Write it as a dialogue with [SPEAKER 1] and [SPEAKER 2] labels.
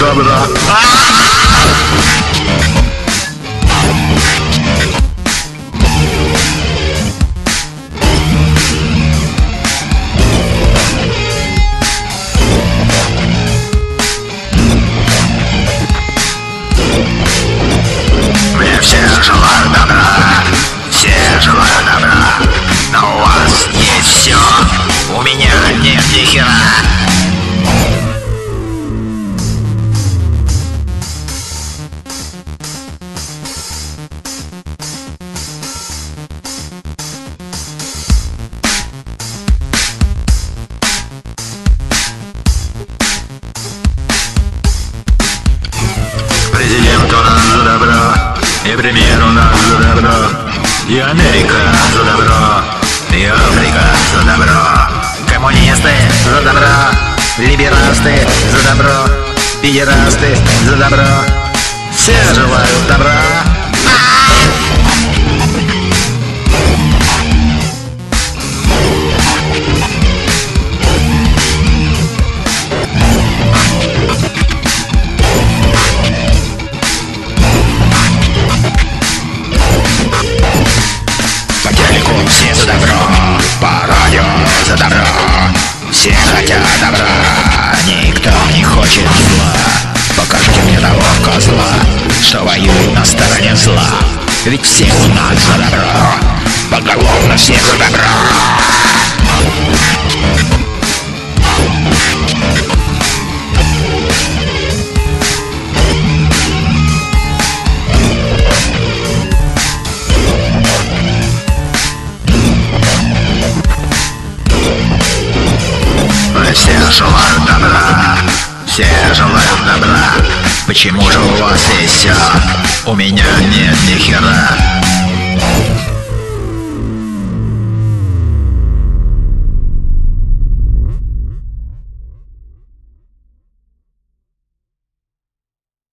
[SPEAKER 1] добра. Мне все желают добра, все желают добра, но у вас есть все, у меня нет ни хера. Президенту надо добро, и премьеру надо добро, и Америка за добро, и Африка за добро, коммунисты за добро, либерасты за добро, педерасты за добро, все желают добра. Все за добро, по радио за добро, все хотят добра, никто не хочет зла. Покажите мне того козла, что воюет на стороне зла. Ведь все у нас за добро, поголовно все за добро. Все желают добра, все желают добра. Почему же у вас есть все, у меня нет ни хера?